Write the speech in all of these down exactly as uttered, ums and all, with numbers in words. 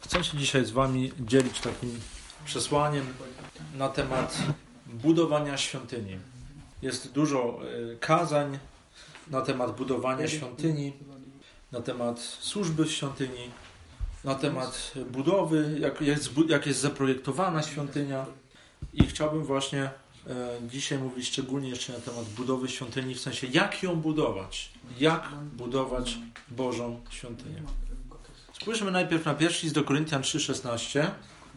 Chcę się dzisiaj z Wami dzielić takim przesłaniem na temat budowania świątyni. Jest dużo kazań na temat budowania świątyni, na temat służby w świątyni, na temat budowy, jak jest, jak jest zaprojektowana świątynia. I chciałbym właśnie dzisiaj mówić szczególnie jeszcze na temat budowy świątyni, w sensie jak ją budować, jak budować Bożą świątynię. Spójrzmy najpierw na pierwszy list do Koryntian trzy szesnaście.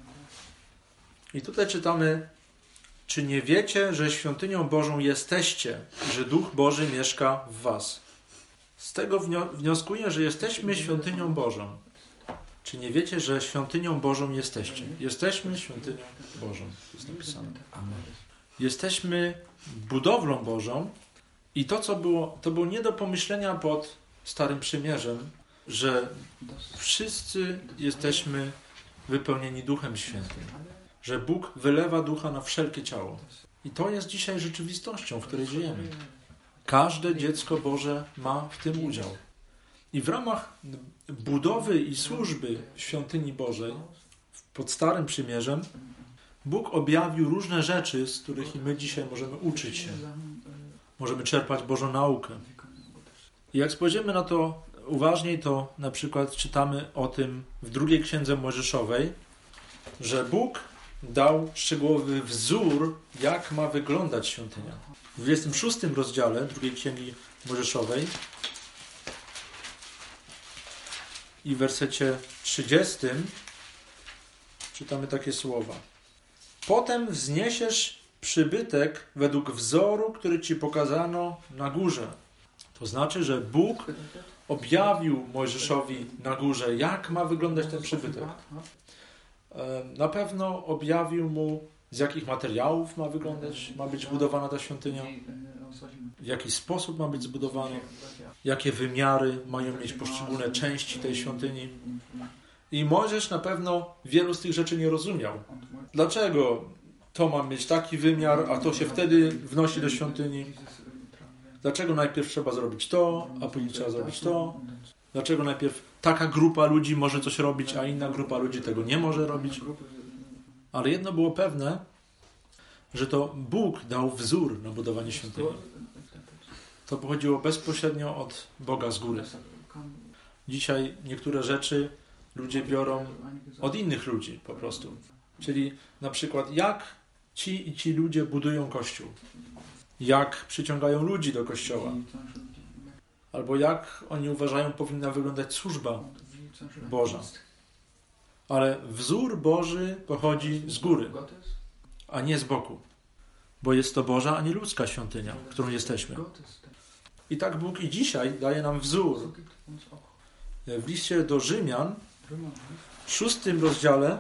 I tutaj czytamy: czy nie wiecie, że świątynią Bożą jesteście, że Duch Boży mieszka w was? Z tego wnioskuję, że jesteśmy świątynią Bożą. Czy nie wiecie, że świątynią Bożą jesteście? Jesteśmy świątynią Bożą. Jest napisane. Amen. Jesteśmy budowlą Bożą i to, co było, to było nie do pomyślenia pod Starym Przymierzem, że wszyscy jesteśmy wypełnieni Duchem Świętym. Że Bóg wylewa Ducha na wszelkie ciało. I to jest dzisiaj rzeczywistością, w której żyjemy. Każde dziecko Boże ma w tym udział. I w ramach budowy i służby świątyni Bożej pod Starym Przymierzem Bóg objawił różne rzeczy, z których i my dzisiaj możemy uczyć się. Możemy czerpać Bożą naukę. I jak spojrzymy na to uważniej, to na przykład czytamy o tym w drugiej księdze Mojżeszowej, że Bóg dał szczegółowy wzór, jak ma wyglądać świątynia. W dwudziestym szóstym rozdziale drugiej księgi Mojżeszowej i w wersecie trzydziestym czytamy takie słowa: potem wzniesiesz przybytek według wzoru, który ci pokazano na górze. To znaczy, że Bóg objawił Mojżeszowi na górze, jak ma wyglądać ten przybytek. Na pewno objawił mu, z jakich materiałów ma wyglądać, ma być zbudowana ta świątynia, w jaki sposób ma być zbudowana, jakie wymiary mają mieć poszczególne części tej świątyni. I Mojżesz na pewno wielu z tych rzeczy nie rozumiał. Dlaczego to ma mieć taki wymiar, a to się wtedy wnosi do świątyni? Dlaczego najpierw trzeba zrobić to, a później trzeba zrobić to? Dlaczego najpierw taka grupa ludzi może coś robić, a inna grupa ludzi tego nie może robić? Ale jedno było pewne, że to Bóg dał wzór na budowanie świątyni. To pochodziło bezpośrednio od Boga z góry. Dzisiaj niektóre rzeczy ludzie biorą od innych ludzi po prostu. Czyli na przykład jak ci i ci ludzie budują Kościół. Jak przyciągają ludzi do Kościoła. Albo jak oni uważają, powinna wyglądać służba Boża. Ale wzór Boży pochodzi z góry, a nie z boku. Bo jest to Boża, a nie ludzka świątynia, którą jesteśmy. I tak Bóg i dzisiaj daje nam wzór. W liście do Rzymian, w szóstym rozdziale,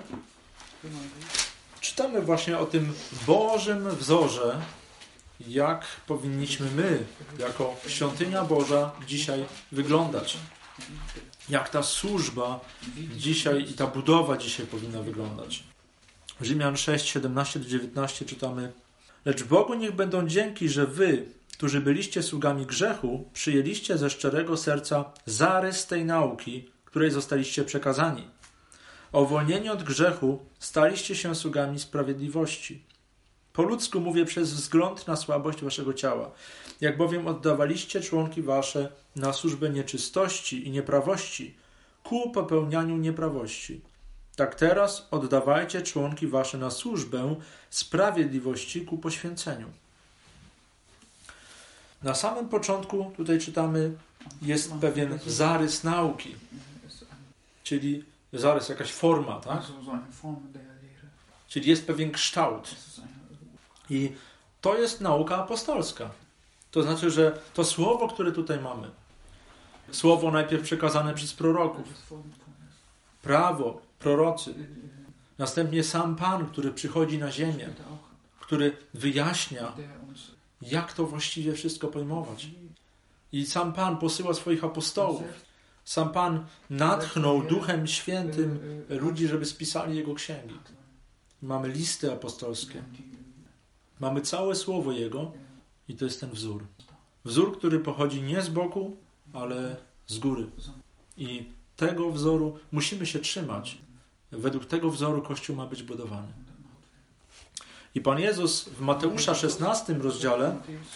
czytamy właśnie o tym Bożym wzorze, jak powinniśmy my, jako świątynia Boża, dzisiaj wyglądać. Jak ta służba dzisiaj i ta budowa dzisiaj powinna wyglądać. Rzymian sześć, siedemnaście do dziewiętnaście czytamy: lecz Bogu niech będą dzięki, że wy, którzy byliście sługami grzechu, przyjęliście ze szczerego serca zarys tej nauki, której zostaliście przekazani. O uwolnieni od grzechu staliście się sługami sprawiedliwości. Po ludzku mówię przez wzgląd na słabość waszego ciała. Jak bowiem oddawaliście członki wasze na służbę nieczystości i nieprawości ku popełnianiu nieprawości, tak teraz oddawajcie członki wasze na służbę sprawiedliwości ku poświęceniu. Na samym początku tutaj czytamy, jest pewien zarys nauki, czyli zarys, jakaś forma, tak? Czyli jest pewien kształt. I to jest nauka apostolska. To znaczy, że to słowo, które tutaj mamy, słowo najpierw przekazane przez proroków, prawo, prorocy, następnie sam Pan, który przychodzi na ziemię, który wyjaśnia, jak to właściwie wszystko pojmować. I sam Pan posyła swoich apostołów. Sam Pan natchnął Duchem Świętym ludzi, żeby spisali Jego księgi. Mamy listy apostolskie. Mamy całe słowo Jego i to jest ten wzór. Wzór, który pochodzi nie z boku, ale z góry. I tego wzoru musimy się trzymać. według tego wzoru Kościół ma być budowany. I Pan Jezus w Mateusza szesnastym rozdziale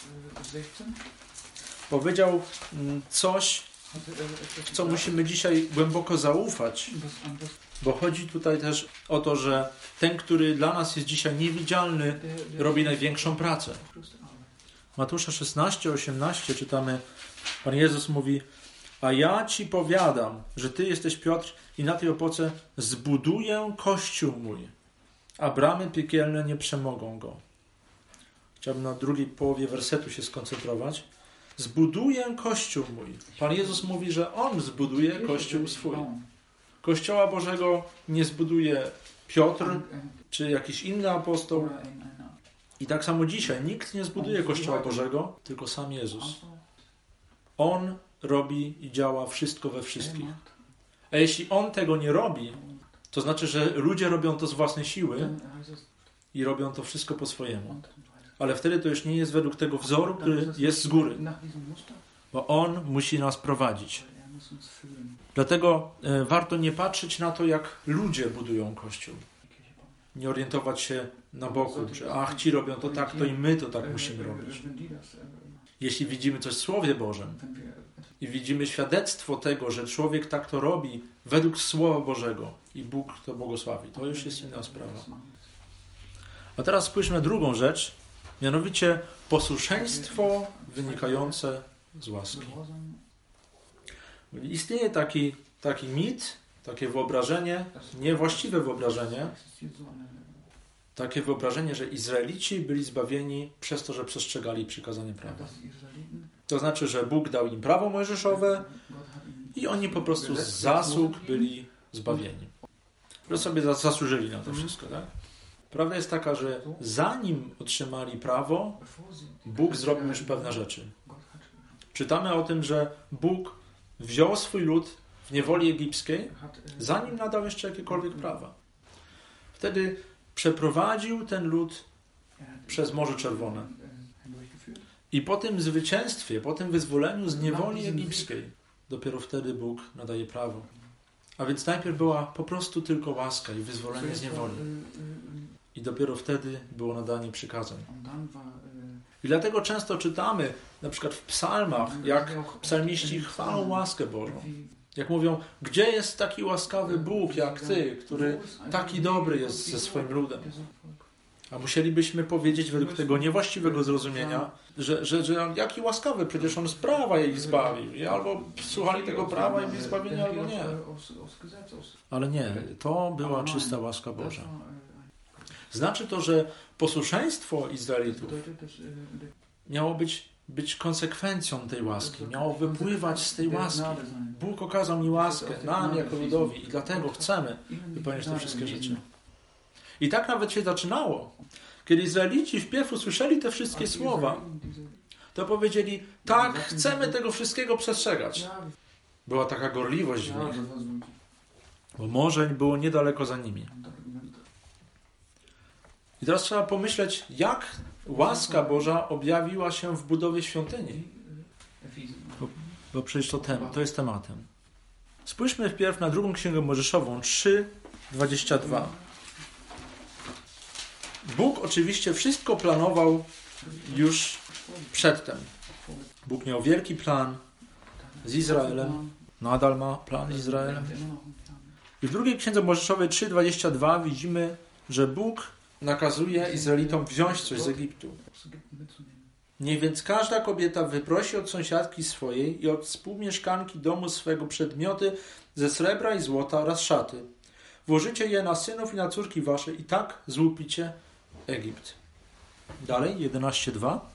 powiedział coś, w co musimy dzisiaj głęboko zaufać, bo chodzi tutaj też o to, że ten, który dla nas jest dzisiaj niewidzialny, robi największą pracę. Mateusza szesnaście, osiemnaście czytamy, Pan Jezus mówi: a ja ci powiadam, że ty jesteś Piotr i na tej opoce zbuduję Kościół mój, a bramy piekielne nie przemogą go. Chciałbym na drugiej połowie wersetu się skoncentrować. Zbuduję Kościół mój. Pan Jezus mówi, że On zbuduje Kościół swój. Kościoła Bożego nie zbuduje Piotr czy jakiś inny apostoł. I tak samo dzisiaj nikt nie zbuduje Kościoła Bożego, tylko sam Jezus. On robi i działa wszystko we wszystkich. A jeśli On tego nie robi, to znaczy, że ludzie robią to z własnej siły i robią to wszystko po swojemu. Ale wtedy to już nie jest według tego wzoru, który jest z góry. Bo On musi nas prowadzić. Dlatego e, warto nie patrzeć na to, jak ludzie budują Kościół. Nie orientować się na boku, że ach, ci robią to tak, to i my to tak musimy robić. Jeśli widzimy coś w Słowie Bożym i widzimy świadectwo tego, że człowiek tak to robi według Słowa Bożego i Bóg to błogosławi, to już jest inna sprawa. A teraz spójrzmy na drugą rzecz, mianowicie posłuszeństwo wynikające z łaski. Istnieje taki, taki mit, takie wyobrażenie, niewłaściwe wyobrażenie, takie wyobrażenie, że Izraelici byli zbawieni przez to, że przestrzegali przykazanie prawa. To znaczy, że Bóg dał im prawo mojżeszowe i oni po prostu z zasług byli zbawieni. Że sobie zasłużyli na to wszystko, tak? Prawda jest taka, że zanim otrzymali prawo, Bóg zrobił już pewne rzeczy. Czytamy o tym, że Bóg wziął swój lud w niewoli egipskiej, zanim nadał jeszcze jakiekolwiek prawa. Wtedy przeprowadził ten lud przez Morze Czerwone. I po tym zwycięstwie, po tym wyzwoleniu z niewoli egipskiej, dopiero wtedy Bóg nadaje prawo. A więc najpierw była po prostu tylko łaska i wyzwolenie z niewoli. I dopiero wtedy było nadanie przykazań. I dlatego często czytamy, na przykład w psalmach, jak psalmiści chwalą łaskę Bożą. Jak mówią, gdzie jest taki łaskawy Bóg jak Ty, który taki dobry jest ze swoim ludem. A musielibyśmy powiedzieć według tego niewłaściwego zrozumienia, że, że, że jaki łaskawy, przecież On z prawa jej zbawił. I albo słuchali tego prawa i byli zbawieni, albo nie. Ale nie, to była czysta łaska Boża. Znaczy to, że posłuszeństwo Izraelitów miało być, być konsekwencją tej łaski, miało wypływać z tej łaski. Bóg okazał mi łaskę, nam jako ludowi i dlatego chcemy wypełnić te wszystkie rzeczy. I tak nawet się zaczynało. Kiedy Izraelici wpierw usłyszeli te wszystkie słowa, to powiedzieli, tak, chcemy tego wszystkiego przestrzegać. Była taka gorliwość w nich, bo morzeń było niedaleko za nimi. I teraz trzeba pomyśleć, jak łaska Boża objawiła się w budowie świątyni. Bo, bo przecież to, tem, to jest tematem. Spójrzmy wpierw na drugą Księgę Mojżeszową, trzy, dwadzieścia dwa. Bóg oczywiście wszystko planował już przedtem. Bóg miał wielki plan z Izraelem. Nadal ma plan z Izraelem. I w drugiej Księdze Mojżeszowej trzy, dwadzieścia dwa widzimy, że Bóg nakazuje Izraelitom wziąć coś z Egiptu. Niech więc każda kobieta wyprosi od sąsiadki swojej i od współmieszkanki domu swego przedmioty ze srebra i złota oraz szaty. Włożycie je na synów i na córki wasze i tak złupicie Egipt. Dalej, jedenaście dwa.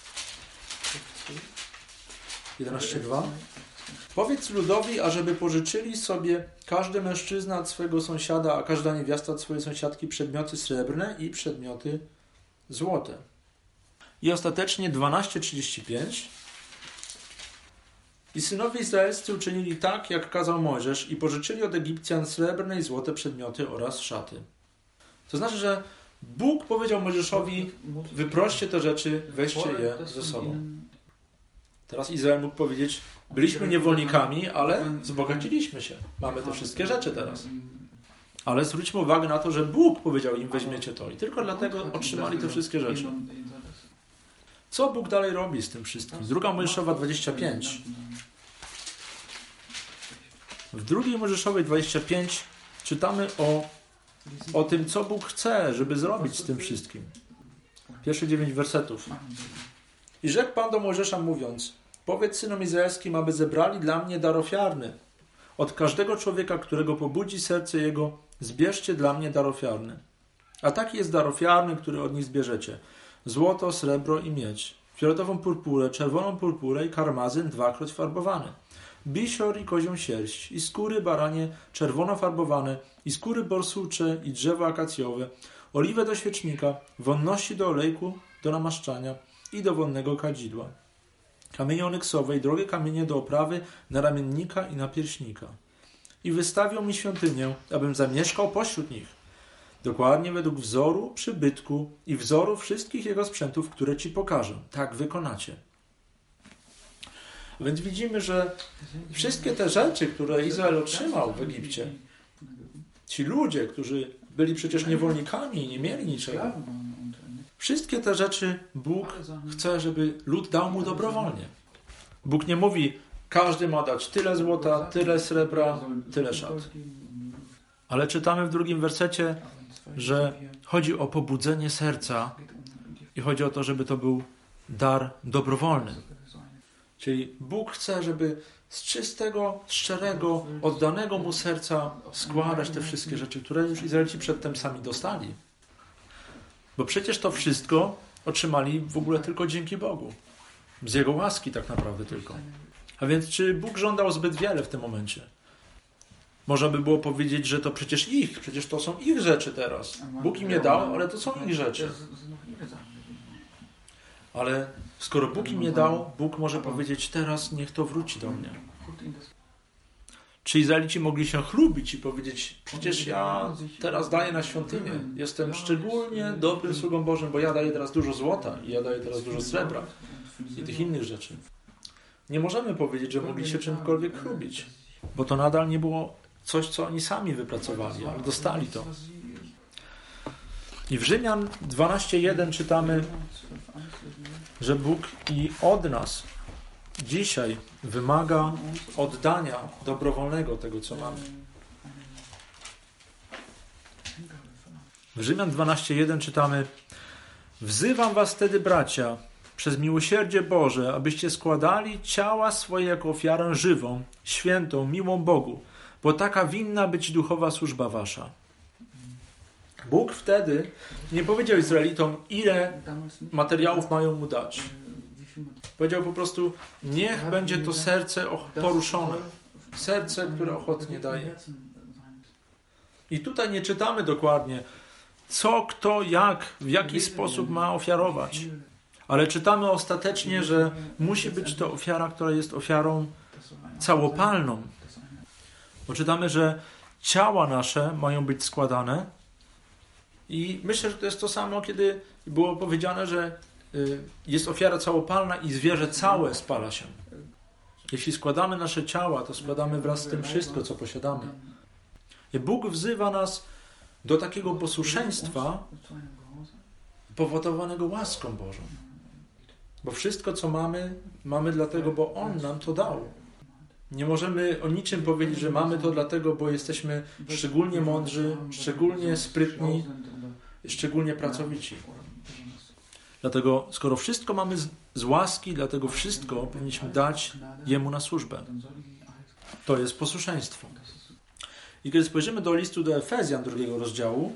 jedenaście dwa. Powiedz ludowi, ażeby pożyczyli sobie każdy mężczyzna od swojego sąsiada, a każda niewiasta od swojej sąsiadki przedmioty srebrne i przedmioty złote. I ostatecznie dwanaście trzydzieści pięć. I synowie izraelscy uczynili tak, jak kazał Mojżesz i pożyczyli od Egipcjan srebrne i złote przedmioty oraz szaty. To znaczy, że Bóg powiedział Mojżeszowi, wyproście te rzeczy, weźcie je ze sobą. Teraz Izrael mógł powiedzieć, byliśmy niewolnikami, ale wzbogaciliśmy się. Mamy te wszystkie rzeczy teraz. Ale zwróćmy uwagę na to, że Bóg powiedział im, weźmiecie to. I tylko dlatego otrzymali te wszystkie rzeczy. Co Bóg dalej robi z tym wszystkim? Druga Mojżeszowa dwadzieścia pięć. W drugiej Mojżeszowej dwadzieścia pięć czytamy o, o tym, co Bóg chce, żeby zrobić z tym wszystkim. Pierwsze dziewięć wersetów. I rzekł Pan do Mojżesza mówiąc, powiedz synom izraelskim, aby zebrali dla mnie dar ofiarny. Od każdego człowieka, którego pobudzi serce jego, zbierzcie dla mnie dar ofiarny. A taki jest dar ofiarny, który od nich zbierzecie. Złoto, srebro i miedź, fioletową purpurę, czerwoną purpurę i karmazyn dwakroć farbowany, bisior i kozią sierść, i skóry baranie czerwono farbowane, i skóry borsucze, i drzewo akacjowe, oliwę do świecznika, wonności do olejku, do namaszczania i do wonnego kadzidła, kamienie onyksowe i drogie kamienie do oprawy na ramiennika i na pierśnika. I wystawią mi świątynię, abym zamieszkał pośród nich, dokładnie według wzoru przybytku i wzoru wszystkich jego sprzętów, które ci pokażę. Tak wykonacie. Więc widzimy, że wszystkie te rzeczy, które Izrael otrzymał w Egipcie, ci ludzie, którzy byli przecież niewolnikami i nie mieli niczego, wszystkie te rzeczy Bóg chce, żeby lud dał mu dobrowolnie. Bóg nie mówi, każdy ma dać tyle złota, tyle srebra, tyle szat. Ale czytamy w drugim wersecie, że chodzi o pobudzenie serca i chodzi o to, żeby to był dar dobrowolny. Czyli Bóg chce, żeby z czystego, szczerego, oddanego mu serca składać te wszystkie rzeczy, które już Izraelici przedtem sami dostali. Bo przecież to wszystko otrzymali w ogóle tylko dzięki Bogu. Z Jego łaski tak naprawdę tylko. A więc czy Bóg żądał zbyt wiele w tym momencie? Można by było powiedzieć, że to przecież ich, przecież to są ich rzeczy teraz. Bóg im je dał, ale to są ich rzeczy. Ale skoro Bóg im nie dał, Bóg może powiedzieć, teraz niech to wróci do mnie. Czy Izraelici mogli się chlubić i powiedzieć, przecież ja teraz daję na świątynię, jestem szczególnie dobrym sługą Bożym, bo ja daję teraz dużo złota i ja daję teraz dużo srebra i tych innych rzeczy. Nie możemy powiedzieć, że mogli się czymkolwiek chlubić, bo to nadal nie było coś, co oni sami wypracowali, ale dostali to. I w Rzymian dwanaście jeden czytamy, że Bóg i od nas dzisiaj wymaga oddania dobrowolnego tego, co mamy. W Rzymian dwanaście jeden czytamy, wzywam was wtedy, bracia, przez miłosierdzie Boże, abyście składali ciała swoje jako ofiarę żywą, świętą, miłą Bogu, bo taka winna być duchowa służba wasza. Bóg wtedy nie powiedział Izraelitom, ile materiałów mają mu dać. Powiedział po prostu, niech będzie to serce poruszone. Serce, które ochotnie daje. I tutaj nie czytamy dokładnie, co, kto, jak, w jaki sposób ma ofiarować. Ale czytamy ostatecznie, że musi być to ofiara, która jest ofiarą całopalną. Bo czytamy, że ciała nasze mają być składane. I myślę, że to jest to samo, kiedy było powiedziane, że jest ofiara całopalna i zwierzę całe spala się. Jeśli składamy nasze ciała, to składamy wraz z tym wszystko, co posiadamy. I Bóg wzywa nas do takiego posłuszeństwa powodowanego łaską Bożą. Bo wszystko, co mamy, mamy dlatego, bo On nam to dał. Nie możemy o niczym powiedzieć, że mamy to dlatego, bo jesteśmy szczególnie mądrzy, szczególnie sprytni, szczególnie pracowici. Dlatego, skoro wszystko mamy z, z łaski, dlatego wszystko powinniśmy dać Jemu na służbę. To jest posłuszeństwo. I kiedy spojrzymy do listu do Efezjan drugiego rozdziału,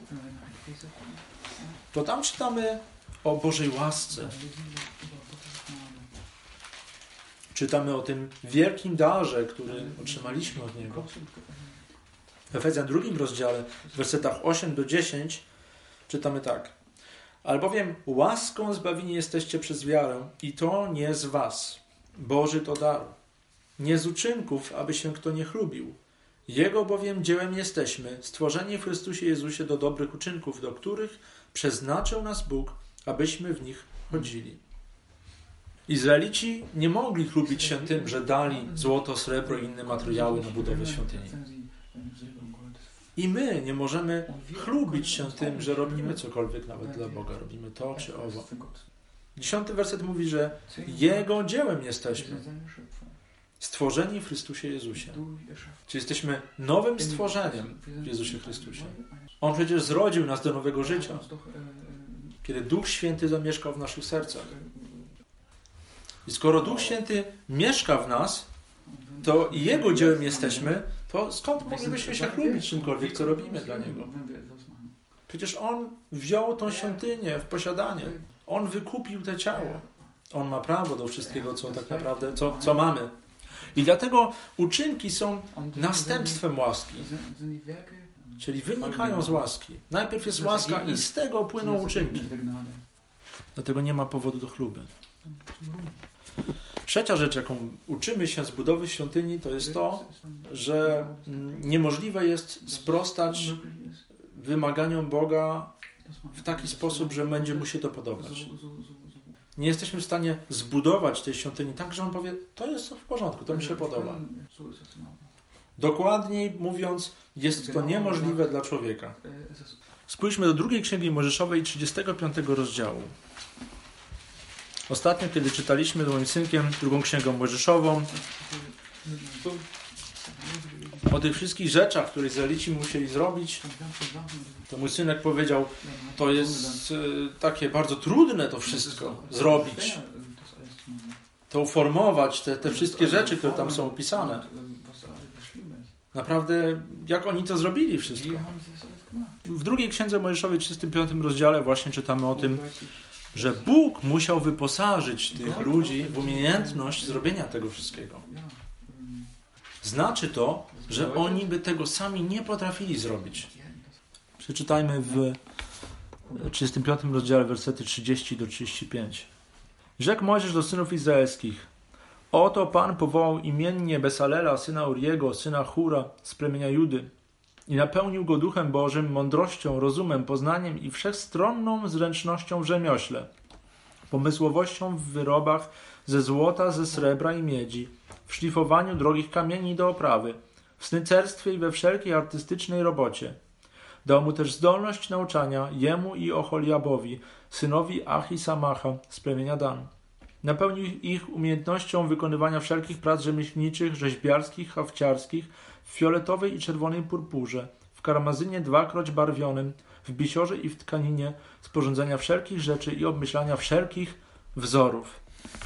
to tam czytamy o Bożej łasce. Czytamy o tym wielkim darze, który otrzymaliśmy od Niego. W Efezjan drugim rozdziale, w wersetach osiem do dziesięciu czytamy tak. Albowiem łaską zbawieni jesteście przez wiarę i to nie z was. Boży to dar. Nie z uczynków, aby się kto nie chlubił. Jego bowiem dziełem jesteśmy, stworzeni w Chrystusie Jezusie do dobrych uczynków, do których przeznaczył nas Bóg, abyśmy w nich chodzili. Izraelici nie mogli chlubić się tym, że dali złoto, srebro i inne materiały na budowę świątyni. I my nie możemy chlubić się tym, że robimy cokolwiek nawet dla Boga. Robimy to czy owo. Dziesiąty werset mówi, że Jego dziełem jesteśmy. Stworzeni w Chrystusie Jezusie. Czyli jesteśmy nowym stworzeniem w Jezusie Chrystusie. On przecież zrodził nas do nowego życia, kiedy Duch Święty zamieszkał w naszych sercach. I skoro Duch Święty mieszka w nas, to i Jego dziełem jesteśmy, to skąd moglibyśmy się chlubić czymkolwiek, co robimy dla Niego? Przecież On wziął tą świątynię w posiadanie. On wykupił to ciało. On ma prawo do wszystkiego, co tak naprawdę, co, co mamy. I dlatego uczynki są następstwem łaski. Czyli wynikają z łaski. Najpierw jest łaska i z tego płyną uczynki. Dlatego nie ma powodu do chluby. Trzecia rzecz, jaką uczymy się z budowy świątyni, to jest to, że niemożliwe jest sprostać wymaganiom Boga w taki sposób, że będzie mu się to podobać. Nie jesteśmy w stanie zbudować tej świątyni tak, że on powie, to jest w porządku, to mi się podoba. Dokładniej mówiąc, jest to niemożliwe dla człowieka. Spójrzmy do drugiej Księgi Mojżeszowej, trzydziestego piątego rozdziału. Ostatnio, kiedy czytaliśmy z moim synkiem drugą Księgę Mojżeszową, o tych wszystkich rzeczach, które Izraelici musieli zrobić, to mój synek powiedział, to jest takie bardzo trudne to wszystko zrobić. To uformować, te, te wszystkie rzeczy, które tam są opisane. Naprawdę, jak oni to zrobili wszystko. W drugiej Księdze Mojżeszowej, trzydziestym piątym rozdziale właśnie czytamy o tym, że Bóg musiał wyposażyć tych ludzi w umiejętność zrobienia tego wszystkiego. Znaczy to, że oni by tego sami nie potrafili zrobić. Przeczytajmy w trzydziestym piątym rozdziale wersety trzydziesty do trzydziestu pięciu. Rzekł Mojżesz do synów izraelskich: Oto Pan powołał imiennie Besalela, syna Uriego, syna Hura z plemienia Judy i napełnił go Duchem Bożym, mądrością, rozumem, poznaniem i wszechstronną zręcznością w rzemiośle, pomysłowością w wyrobach ze złota, ze srebra i miedzi, w szlifowaniu drogich kamieni do oprawy, w snycerstwie i we wszelkiej artystycznej robocie. Dał mu też zdolność nauczania jemu i Oholiabowi, synowi Achisamacha z plemienia Dan. Napełnił ich umiejętnością wykonywania wszelkich prac rzemieślniczych, rzeźbiarskich, hafciarskich, w fioletowej i czerwonej purpurze, w karmazynie dwakroć barwionym, w bisiorze i w tkaninie, sporządzenia wszelkich rzeczy i obmyślania wszelkich wzorów.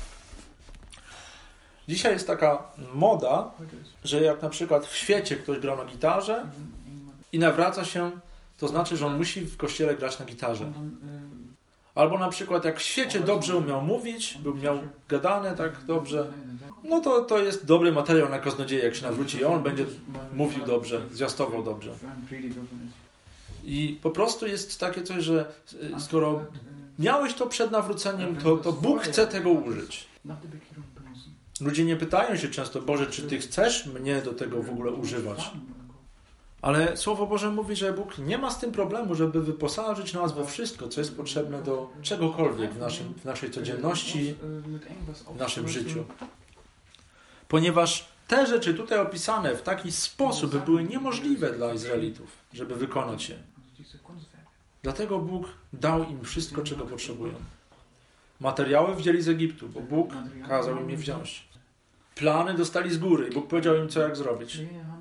Dzisiaj jest taka moda, że jak na przykład w świecie ktoś gra na gitarze i nawraca się, to znaczy, że on musi w kościele grać na gitarze. Albo na przykład jak w świecie dobrze umiał mówić, by miał gadane tak dobrze, no to to jest dobry materiał na kaznodzieję, jak się nawróci i on będzie mówił dobrze, zwiastował dobrze. I po prostu jest takie coś, że skoro miałeś to przed nawróceniem, to, to Bóg chce tego użyć. Ludzie nie pytają się często, Boże, czy Ty chcesz mnie do tego w ogóle używać? Ale Słowo Boże mówi, że Bóg nie ma z tym problemu, żeby wyposażyć nas we wszystko, co jest potrzebne do czegokolwiek w, naszym, w naszej codzienności, w naszym życiu. Ponieważ te rzeczy tutaj opisane w taki sposób były niemożliwe dla Izraelitów, żeby wykonać je. Dlatego Bóg dał im wszystko, czego potrzebują. Materiały wzięli z Egiptu, bo Bóg kazał im je wziąć. Plany dostali z góry i Bóg powiedział im, co jak zrobić.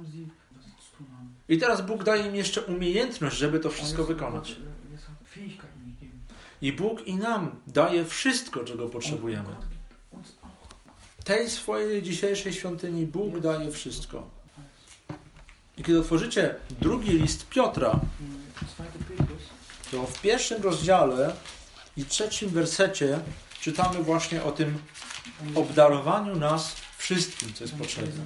I teraz Bóg daje im jeszcze umiejętność, żeby to wszystko wykonać. I Bóg i nam daje wszystko, czego potrzebujemy. Tej swojej dzisiejszej świątyni Bóg daje wszystko. I kiedy otworzycie drugi list Piotra, to w pierwszym rozdziale i trzecim wersecie czytamy właśnie o tym obdarowaniu nas wszystkim, co jest potrzebne.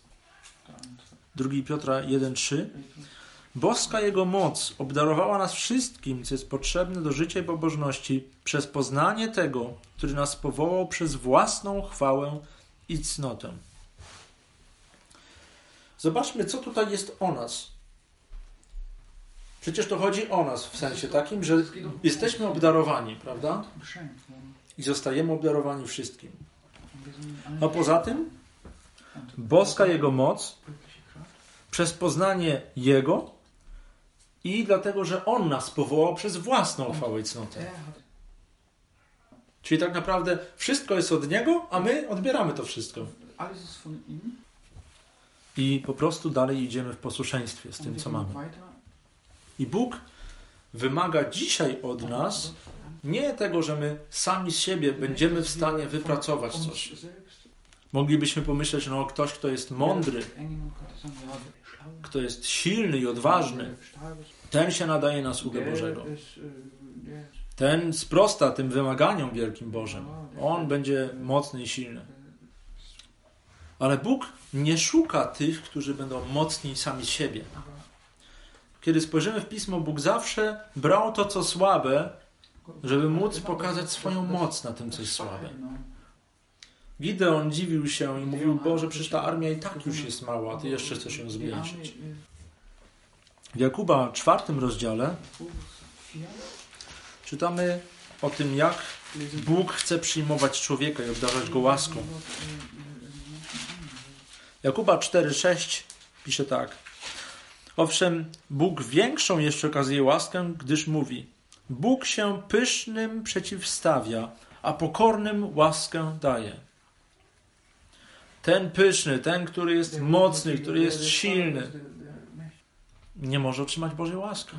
drugi Piotra jeden trzy. Boska Jego moc obdarowała nas wszystkim, co jest potrzebne do życia i pobożności, przez poznanie Tego, który nas powołał przez własną chwałę i cnotę. Zobaczmy, co tutaj jest o nas. Przecież to chodzi o nas w sensie takim, że jesteśmy obdarowani, prawda? I zostajemy obdarowani wszystkim. A poza tym boska Jego moc przez poznanie Jego, i dlatego, że On nas powołał przez własną chwałę i cnotę. Czyli tak naprawdę wszystko jest od Niego, a my odbieramy to wszystko. I po prostu dalej idziemy w posłuszeństwie z tym, co mamy. I Bóg wymaga dzisiaj od nas nie tego, że my sami z siebie będziemy w stanie wypracować coś. Moglibyśmy pomyśleć, no ktoś, kto jest mądry, kto jest silny i odważny, ten się nadaje na sługę Bożego. Ten sprosta tym wymaganiom wielkim Bożym. On będzie mocny i silny. Ale Bóg nie szuka tych, którzy będą mocni sami z siebie. Kiedy spojrzymy w Pismo, Bóg zawsze brał to, co słabe, żeby móc pokazać swoją moc na tym, co jest słabe. Gideon dziwił się i mówił, Boże, przecież ta armia i tak już jest mała, a Ty jeszcze chcesz ją zmniejszyć. W Jakuba czwartym rozdziale czytamy o tym, jak Bóg chce przyjmować człowieka i obdarzać go łaską. Jakuba cztery sześć pisze tak. Owszem, Bóg większą jeszcze okazuje łaskę, gdyż mówi, Bóg się pysznym przeciwstawia, a pokornym łaskę daje. Ten pyszny, ten, który jest mocny, który jest silny, nie może otrzymać Bożej łaski.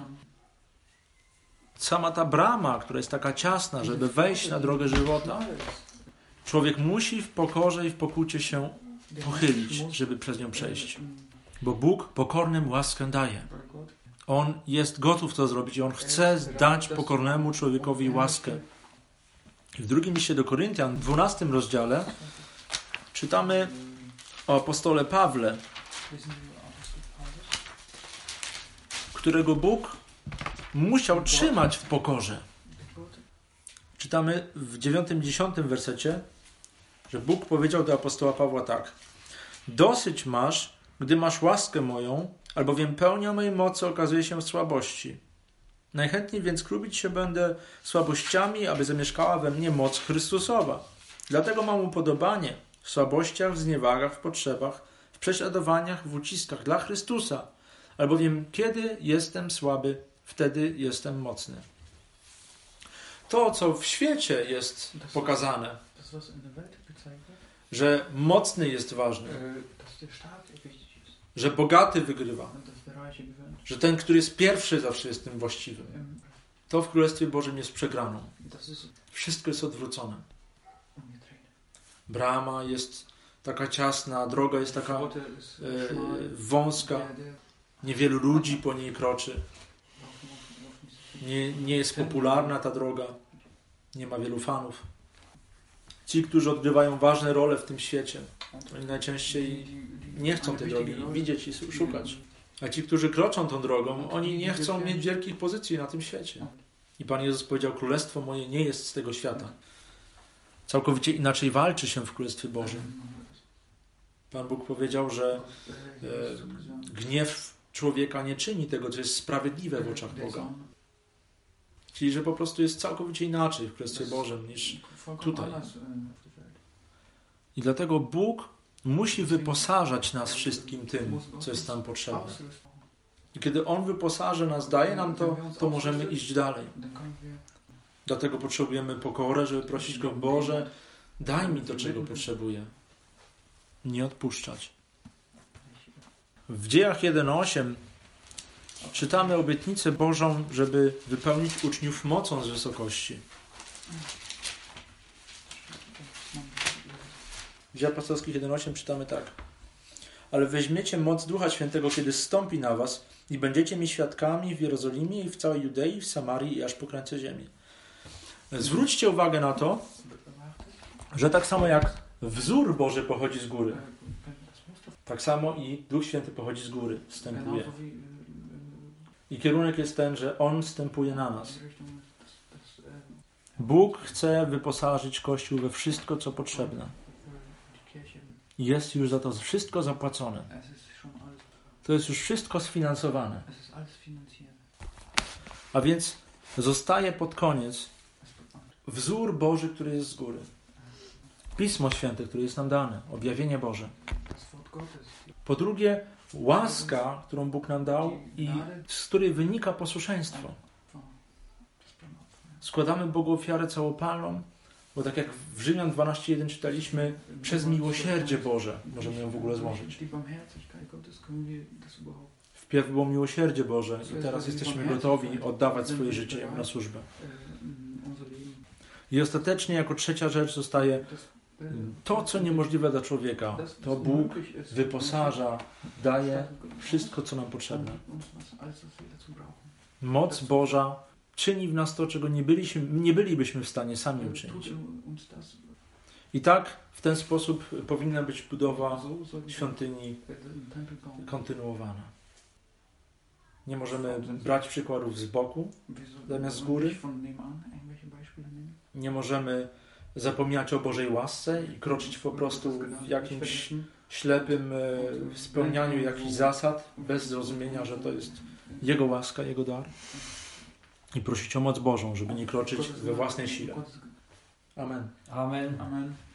Sama ta brama, która jest taka ciasna, żeby wejść na drogę żywota, człowiek musi w pokorze i w pokucie się pochylić, żeby przez nią przejść. Bo Bóg pokornym łaskę daje. On jest gotów to zrobić i On chce dać pokornemu człowiekowi łaskę. W drugim liście do Koryntian, w dwunastym rozdziale, czytamy o apostole Pawle, którego Bóg musiał trzymać w pokorze. Czytamy w dziewiątym, dziesiątym wersecie, że Bóg powiedział do apostoła Pawła tak. Dosyć masz, gdy masz łaskę moją, albowiem pełnia mojej mocy okazuje się w słabości. Najchętniej więc chlubić się będę słabościami, aby zamieszkała we mnie moc Chrystusowa. Dlatego mam upodobanie w słabościach, w zniewagach, w potrzebach, w prześladowaniach, w uciskach dla Chrystusa. Albowiem kiedy jestem słaby, wtedy jestem mocny. To, co w świecie jest pokazane, że mocny jest ważny, że bogaty wygrywa, że ten, który jest pierwszy, zawsze jest tym właściwym. To w Królestwie Bożym jest przegraną. Wszystko jest odwrócone. Brama jest taka ciasna, droga jest taka e, wąska, niewielu ludzi po niej kroczy. Nie, nie jest popularna ta droga, nie ma wielu fanów. Ci, którzy odgrywają ważne role w tym świecie, oni najczęściej nie chcą tej drogi widzieć i szukać. A ci, którzy kroczą tą drogą, oni nie chcą mieć wielkich pozycji na tym świecie. I Pan Jezus powiedział, Królestwo moje nie jest z tego świata. Całkowicie inaczej walczy się w Królestwie Bożym. Pan Bóg powiedział, że e, gniew człowieka nie czyni tego, co jest sprawiedliwe w oczach Boga. Czyli, że po prostu jest całkowicie inaczej w Królestwie Bożym niż tutaj. I dlatego Bóg musi wyposażać nas wszystkim tym, co jest nam potrzebne. I kiedy On wyposaży nas, daje nam to, to możemy iść dalej. Dlatego potrzebujemy pokorę, żeby prosić Go, Boże, daj mi to, czego potrzebuję. Nie odpuszczać. W Dziejach jeden osiem czytamy obietnicę Bożą, żeby wypełnić uczniów mocą z wysokości. W Dziejach Apostolskich jeden osiem czytamy tak. Ale weźmiecie moc Ducha Świętego, kiedy zstąpi na was i będziecie mi świadkami w Jerozolimie i w całej Judei, w Samarii i aż po krańce ziemi. Zwróćcie uwagę na to, że tak samo jak wzór Boży pochodzi z góry, tak samo i Duch Święty pochodzi z góry, wstępuje. I kierunek jest ten, że On wstępuje na nas. Bóg chce wyposażyć Kościół we wszystko, co potrzebne. Jest już za to wszystko zapłacone. To jest już wszystko sfinansowane. A więc zostaje pod koniec wzór Boży, który jest z góry. Pismo Święte, które jest nam dane. Objawienie Boże. Po drugie, łaska, którą Bóg nam dał i z której wynika posłuszeństwo. Składamy Bogu ofiarę całopalną, bo tak jak w Rzymian dwanaście jeden czytaliśmy, przez miłosierdzie Boże możemy ją w ogóle złożyć. Wpierw było miłosierdzie Boże i teraz jesteśmy gotowi oddawać swoje życie na służbę. I ostatecznie jako trzecia rzecz zostaje to, co niemożliwe dla człowieka. To Bóg wyposaża, daje wszystko, co nam potrzebne. Moc Boża czyni w nas to, czego nie, byliśmy, nie bylibyśmy w stanie sami uczynić. I tak w ten sposób powinna być budowa świątyni kontynuowana. Nie możemy brać przykładów z boku zamiast z góry. Nie możemy zapominać o Bożej łasce i kroczyć po prostu w jakimś ślepym spełnianiu jakichś zasad, bez zrozumienia, że to jest Jego łaska, Jego dar. I prosić o moc Bożą, żeby nie kroczyć we własnej sile. Amen. Amen. Amen.